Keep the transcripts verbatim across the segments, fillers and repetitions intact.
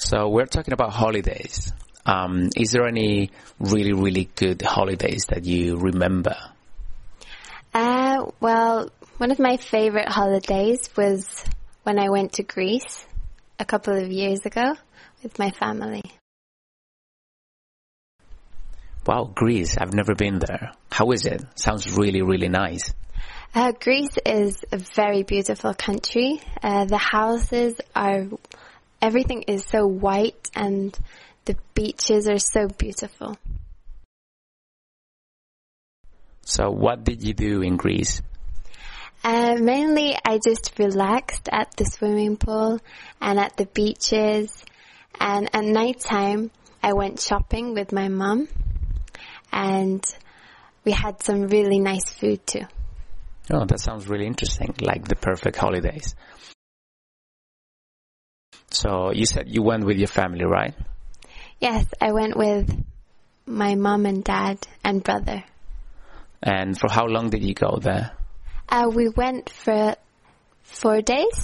So we're talking about holidays. Um, is there any really, really good holidays that you remember? Uh, well, one of my favorite holidays was when I went to Greece a couple of years ago with my family. Wow, Greece. I've never been there. How is it? Sounds really, really nice. Uh, Greece is a very beautiful country. Uh, the houses are, everything is so white and the beaches are so beautiful. So what did you do in Greece? Uh, mainly I just relaxed at the swimming pool and at the beaches. And at night time I went shopping with my mum. And we had some really nice food too. Oh, that sounds really interesting, like the perfect holidays. So you said you went with your family, right? Yes, I went with my mom and dad and brother. And for how long did you go there? Uh, we went for four days.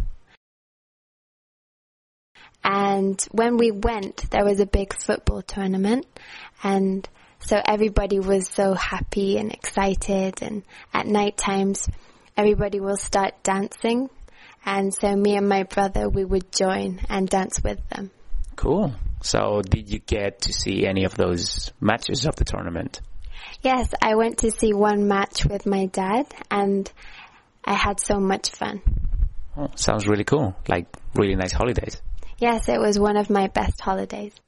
And when we went, there was a big football tournament. And so everybody was so happy and excited, and at night times everybody will start dancing, and so me and my brother, we would join and dance with them. Cool. So did you get to see any of those matches of the tournament? Yes, I went to see one match with my dad, and I had so much fun. Oh, sounds really cool, like really nice holidays. Yes, it was one of my best holidays.